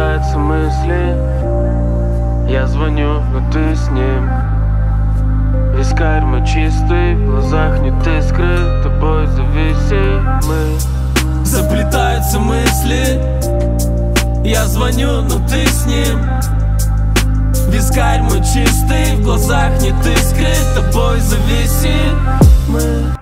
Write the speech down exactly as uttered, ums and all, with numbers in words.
Заплетаются мысли, я звоню, но ты с ним. Вискарь мой чистый, в глазах нет искры, тобой зависимы. Заплетаются мысли, я звоню, но ты с ним. Вискарь мой чистый, в глазах нет искры, тобой зависимы.